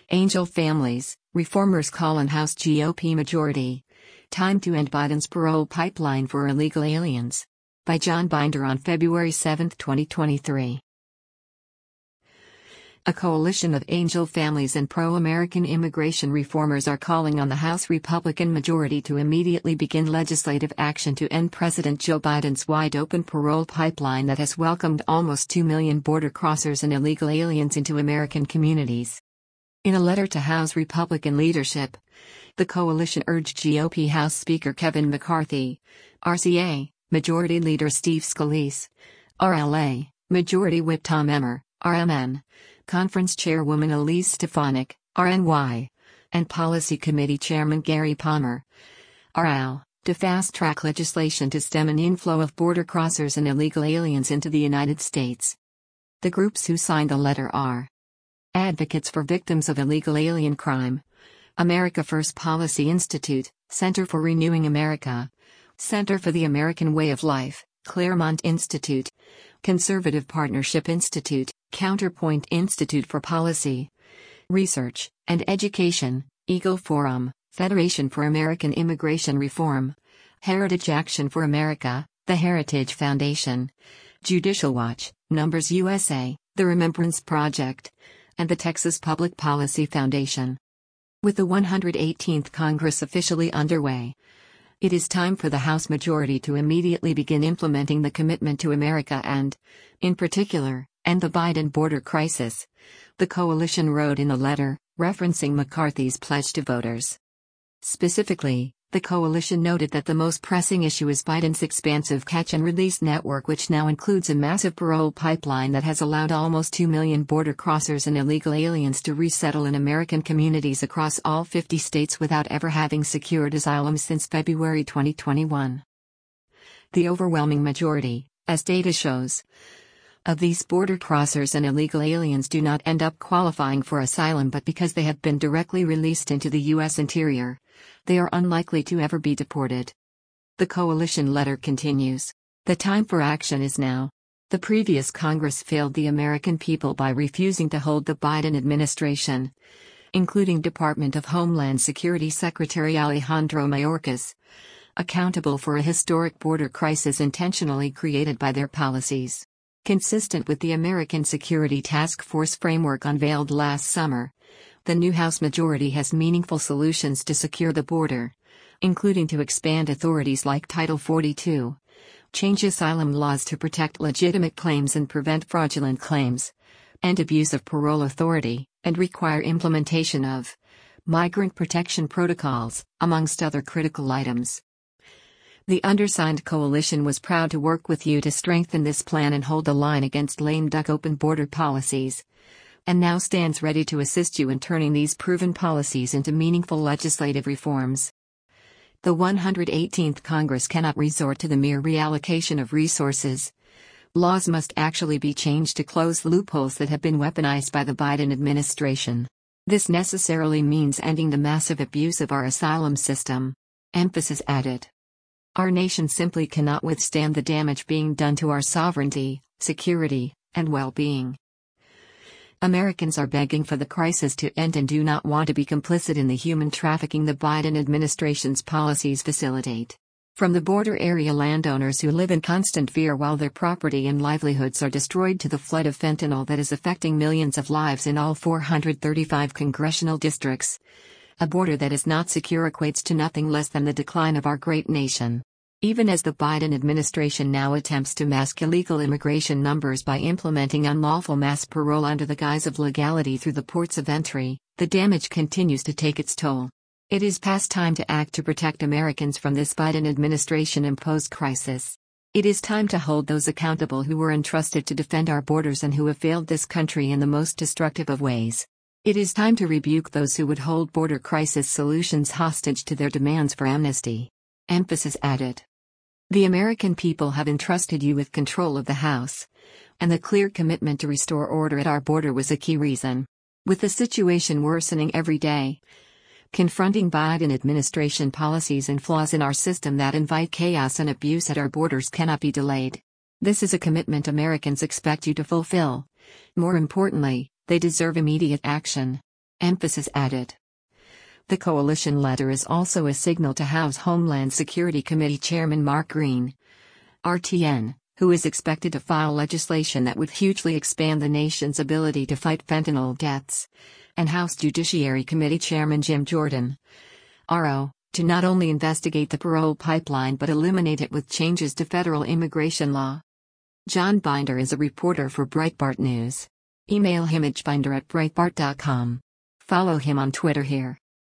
Angel families, reformers call on House GOP majority. Time to end Biden's parole pipeline for illegal aliens. By John Binder on February 7, 2023. A coalition of angel families and pro-American immigration reformers are calling on the House Republican majority to immediately begin legislative action to end President Joe Biden's wide-open parole pipeline that has welcomed almost 2 million border crossers and illegal aliens into American communities. In a letter to House Republican leadership, the coalition urged GOP House Speaker Kevin McCarthy, RCA, Majority Leader Steve Scalise, RLA, Majority Whip Tom Emmer, RMN, Conference Chairwoman Elise Stefanik, RNY, and Policy Committee Chairman Gary Palmer, RL, to fast-track legislation to stem an inflow of border crossers and illegal aliens into the United States. The groups who signed the letter are Advocates for Victims of Illegal Alien Crime, America First Policy Institute, Center for Renewing America, Center for the American Way of Life, Claremont Institute, Conservative Partnership Institute, Counterpoint Institute for Policy, Research, and Education, Eagle Forum, Federation for American Immigration Reform, Heritage Action for America, the Heritage Foundation, Judicial Watch, Numbers USA, the Remembrance Project, and the Texas Public Policy Foundation. With the 118th Congress officially underway, it is time for the House majority to immediately begin implementing the commitment to America and, in particular, end the Biden border crisis, the coalition wrote in the letter, referencing McCarthy's pledge to voters. Specifically, the coalition noted that the most pressing issue is Biden's expansive catch-and-release network, which now includes a massive parole pipeline that has allowed almost 2 million border crossers and illegal aliens to resettle in American communities across all 50 states without ever having secured asylum since February 2021. The overwhelming majority, as data shows, of these border crossers and illegal aliens do not end up qualifying for asylum, but because they have been directly released into the U.S. interior, they are unlikely to ever be deported. The coalition letter continues. The time for action is now. The previous Congress failed the American people by refusing to hold the Biden administration, including Department of Homeland Security Secretary Alejandro Mayorkas, accountable for a historic border crisis intentionally created by their policies. Consistent with the American Security Task Force framework unveiled last summer, the new House majority has meaningful solutions to secure the border, including to expand authorities like Title 42, change asylum laws to protect legitimate claims and prevent fraudulent claims, and abuse of parole authority, and require implementation of migrant protection protocols, amongst other critical items. The undersigned coalition was proud to work with you to strengthen this plan and hold the line against lame duck open border policies, and now stands ready to assist you in turning these proven policies into meaningful legislative reforms. The 118th Congress cannot resort to the mere reallocation of resources. Laws must actually be changed to close loopholes that have been weaponized by the Biden administration. This necessarily means ending the massive abuse of our asylum system. Emphasis added. Our nation simply cannot withstand the damage being done to our sovereignty, security, and well-being. Americans are begging for the crisis to end and do not want to be complicit in the human trafficking the Biden administration's policies facilitate. From the border area landowners who live in constant fear while their property and livelihoods are destroyed to the flood of fentanyl that is affecting millions of lives in all 435 congressional districts, a border that is not secure equates to nothing less than the decline of our great nation. Even as the Biden administration now attempts to mask illegal immigration numbers by implementing unlawful mass parole under the guise of legality through the ports of entry, the damage continues to take its toll. It is past time to act to protect Americans from this Biden administration-imposed crisis. It is time to hold those accountable who were entrusted to defend our borders and who have failed this country in the most destructive of ways. It is time to rebuke those who would hold border crisis solutions hostage to their demands for amnesty. Emphasis added. The American people have entrusted you with control of the House, and the clear commitment to restore order at our border was a key reason. With the situation worsening every day, confronting Biden administration policies and flaws in our system that invite chaos and abuse at our borders cannot be delayed. This is a commitment Americans expect you to fulfill. More importantly, they deserve immediate action. Emphasis added. The coalition letter is also a signal to House Homeland Security Committee Chairman Mark Green, RTN, who is expected to file legislation that would hugely expand the nation's ability to fight fentanyl deaths, and House Judiciary Committee Chairman Jim Jordan, RO, to not only investigate the parole pipeline but eliminate it with changes to federal immigration law. John Binder is a reporter for Breitbart News. Email him at binder@breitbart.com. Follow him on Twitter here.